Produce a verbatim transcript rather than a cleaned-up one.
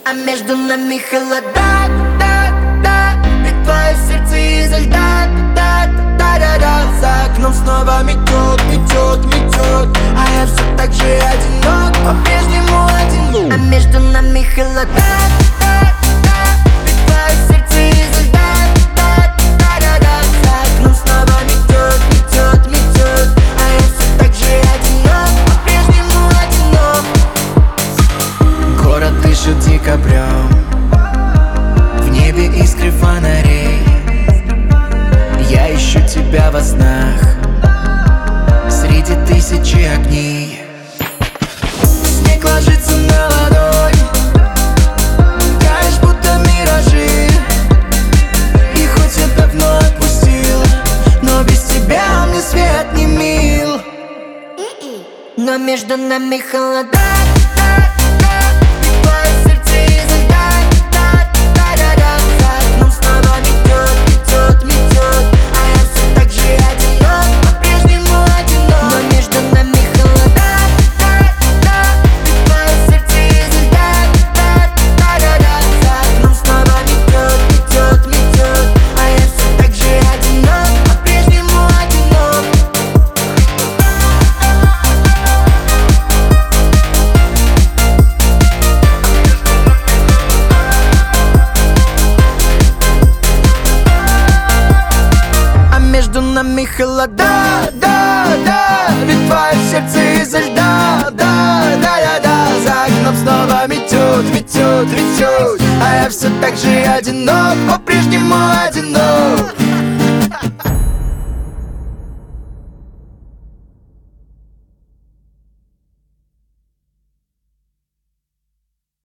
А между нами холода, да, да. Ведь твое сердце изо льда, да, да, да, да. За окном снова метет, метет, метет. А я все так же одинок, по-прежнему одинок. А между нами холода, да, да. Ведь твое сердце изо льда, да, да, да, да. За окном снова метет, метет, метет. А я все так же одинок, по-прежнему одинок. Город дышит декабрем, в небе искры фонарей. Я ищу тебя во снах, среди тысячи огней. Снег ложится на ладонь, таешь, будто миражи. И хоть я давно отпустил, но без тебя мне свет не мил. Но между нами холода, да, да. Ведь твое сердце изо льда, да, да, да, да. За окном снова метет, метет, метет. А я все так же одинок, по-прежнему одинок. Но между нами холода, да, да. Ведь твое сердце изо льда, да, да, да, да. За окном снова метет, метет, метет. А я все так же одинок, по-прежнему одинок. Между нами холода, да, да. Ведь твое сердце изо льда, да, да, да, да. За окном снова метет, метет, метет. А я все так же одинок, по-прежнему одинок.